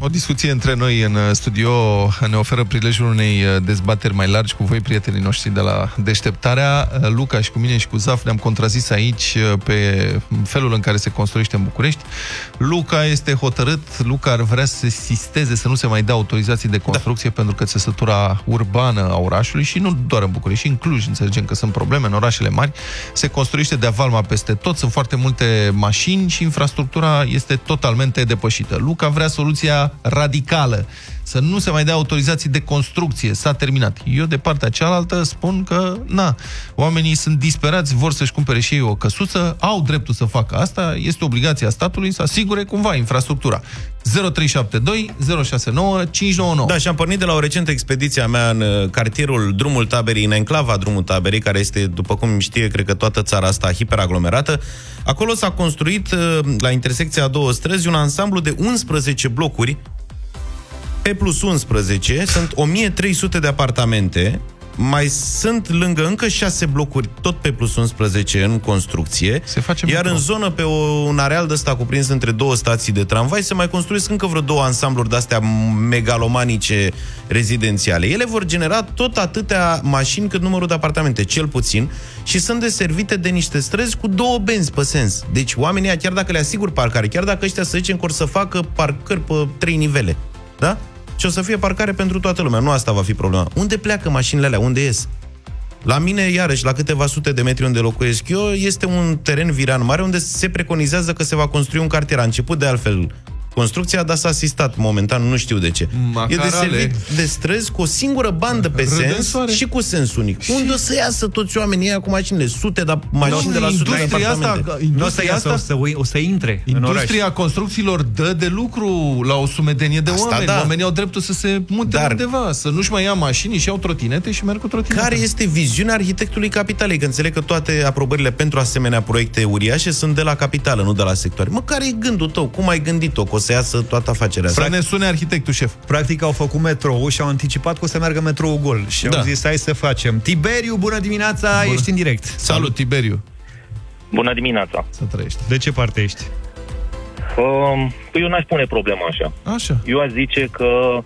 O discuție între noi în studio ne oferă prilejul unei dezbateri mai largi cu voi, prietenii noștri de la Deșteptarea. Luca și cu mine și cu Zaf ne-am contrazis aici pe felul în care se construiește în București. Luca este hotărât, Luca ar vrea să se sisteze, să nu se mai dea autorizații de construcție pentru că țesătura urbană a orașului, și nu doar în București, și în Cluj, înțelegem că sunt probleme în orașele mari, se construiește de-a valma peste tot, sunt foarte multe mașini și infrastructura este totalmente depășită. Luca vrea soluția radicală, să nu se mai dea autorizații de construcție, s-a terminat. Eu de partea cealaltă spun că, oamenii sunt disperați, vor să-și cumpere și ei o căsuță, au dreptul să facă asta, este obligația statului să asigure cumva infrastructura. 0372 069 599. Da, și am pornit de la o recentă expediție a mea în cartierul Drumul Taberii, în enclava Drumul Taberii, care este, după cum știe, cred că toată țara asta hiperaglomerată. Acolo s-a construit, la intersecția a două străzi, un ansamblu de 11 blocuri P+11, sunt 1300 de apartamente, mai sunt lângă încă 6 blocuri, tot P+11 în construcție, iar în zonă, pe un areal de ăsta cuprins între două stații de tramvai, se mai construiesc încă vreo două ansambluri de-astea megalomanice rezidențiale. Ele vor genera tot atâtea mașini cât numărul de apartamente, cel puțin, și sunt deservite de niște străzi cu două benzi pe sens. Deci oamenii, chiar dacă le asigur parcare, chiar dacă ăștia, să zicem, că or să facă parcări pe 3 nivele, da? Și o să fie parcare pentru toată lumea. Nu asta va fi problema. Unde pleacă mașinile alea? Unde ies? La mine, iarăși, la câteva sute de metri unde locuiesc eu, este un teren viran mare unde se preconizează că se va construi un cartier. A început de altfel construcția, dar s-a asistat momentan, nu știu de ce. E deservit de străzi cu o singură bandă pe sens și cu sens unic. Unde o să iasă toți oamenii ăia cu mașinile? Sute de mașini de la sute de apartamente. Nu o să iasă, o să intre în oraș. Industria construcțiilor dă de lucru la o sumedenie de oameni. Da. Oamenii au dreptul să se mute undeva, să nu-și mai ia mașini și iau trotinete și merg cu trotinete. Care este viziunea arhitectului capitalei? Că înțeleg că toate aprobările pentru asemenea proiecte uriașe sunt de la capitală, nu de la sectoare. Mă, care e gândul tău? Cum ai gândit-o? Că o să iasă toată afacerea asta? Să ne sune arhitectul șef. Practic au făcut metrou și au anticipat că o să meargă metrou gol. Și au zis, hai să facem. Tiberiu, bună dimineața, ești în direct. Salut, Tiberiu. Bună dimineața. Să trăiești. De ce parte ești? Eu n-aș pune problema așa. Eu aș zice că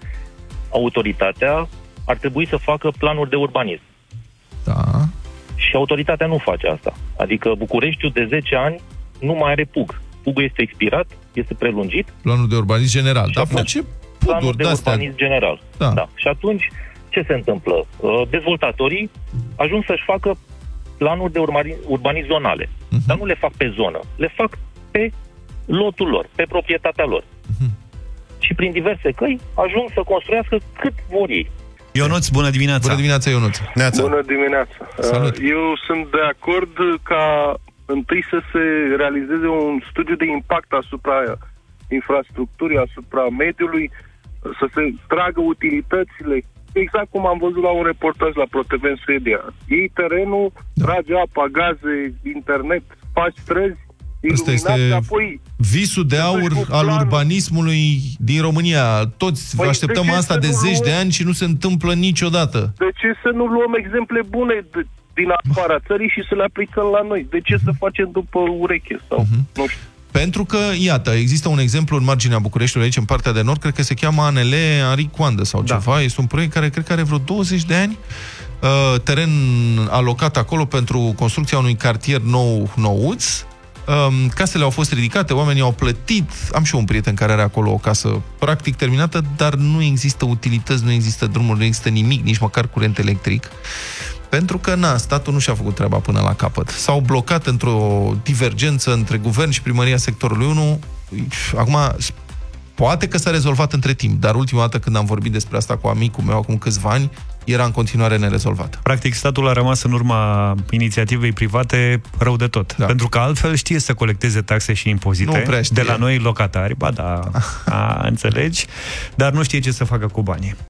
autoritatea ar trebui să facă planuri de urbanism. Da. Și autoritatea nu face asta. Adică Bucureștiul de 10 ani nu mai are PUG. PUG-ul este expirat, este prelungit. Planul de urbanism general. Dar face planul de urbanism general. Da. Și atunci, ce se întâmplă? Dezvoltatorii ajung să-și facă planuri de urbanism zonale. Dar nu le fac pe zonă. Le fac pe lotul lor, pe proprietatea lor. Și prin diverse căi ajung să construiască cât vor ei. Ionuț, bună dimineața. Bună dimineața, Ionuț. Bună dimineața. Eu sunt de acord ca întâi să se realizeze un studiu de impact asupra infrastructurii, asupra mediului, să se tragă utilitățile, exact cum am văzut la un reportaj la ProTV în Suedia. Iei terenul, trage apa, gaze, internet, faci străzi, iluminați, apoi visul de aur al urbanismului din România. Toți așteptăm asta de zeci de ani și nu se întâmplă niciodată. De ce să nu luăm exemple bune din afara țării și să le aplicăm la noi? De ce să facem după ureche? Sau nu știu. Pentru că, iată, există un exemplu în marginea Bucureștiului, aici, în partea de nord, cred că se cheamă ANL Henri Coandă sau ceva. Este un proiect care cred că are vreo 20 de ani. Teren alocat acolo pentru construcția unui cartier nouț. Casele au fost ridicate, oamenii au plătit. Am și eu un prieten care are acolo o casă practic terminată, dar nu există utilități, nu există drumuri, nu există nimic, nici măcar curent electric. Pentru că, statul nu și-a făcut treaba până la capăt. S-au blocat într-o divergență între guvern și primăria sectorului 1. Acum, poate că s-a rezolvat între timp, dar ultima dată când am vorbit despre asta cu amicul meu, acum câțiva ani, era în continuare nerezolvat. Practic, statul a rămas în urma inițiativei private rău de tot. Pentru că altfel știe să colecteze taxe și impozite de la noi locatari. Ba da, înțelegi, dar nu știe ce să facă cu banii.